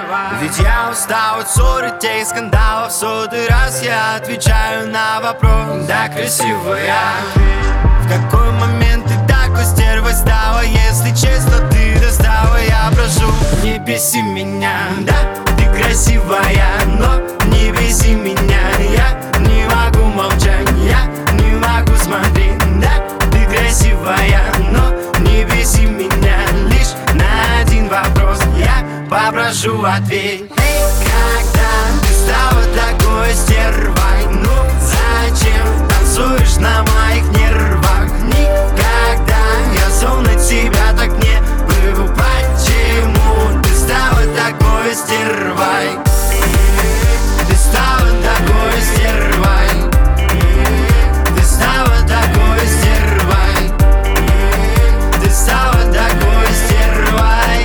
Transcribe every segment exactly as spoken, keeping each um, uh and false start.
Ведь я устал от ссор и тех скандалов. В сотый раз я отвечаю на вопрос: да, красивая. В какой момент ты такой стервой стала? Если честно, ты достала. Я прошу, не беси меня. Да, ты красивая, но не беси меня. Я не могу молчать, я не могу смотреть. Да, ты красивая, но не беси меня. Лишь на один вопрос я попрошу ответь. Когда ты стала такой стервой? Ну зачем танцуешь на моих нервах? Никогда я зол на тебя так не был. Почему ты стала такой стервой? Ты стала такой стервой. Ты стала такой стервой. Ты стала такой стервой.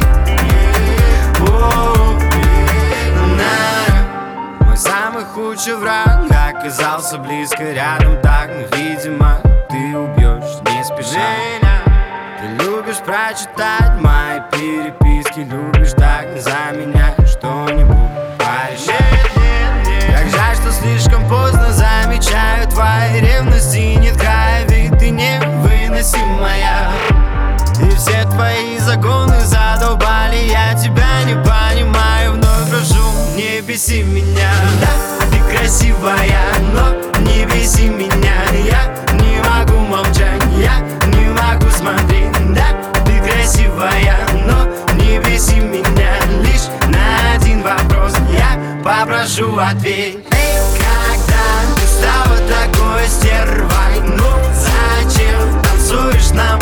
Мой самый худший враг оказался близко рядом. Так, но, видимо, ты убьешь не спеша. Ты любишь прочитать мои переписки, любишь так за меня что-нибудь порешать. Как жаль, что слишком поздно замечаю твои ревности. Нет края, ведь ты невыносимая. И все твои загоны задолбали. Я тебя не понимаю, вновь прошу, не беси меня. Да, ты красивая, но не беси меня. Я не могу молчать, я не могу смотреть. Да, ты красивая, но не беси меня. Лишь на один вопрос я попрошу ответь. Когда ты стала такой стервой? Ну зачем танцуешь на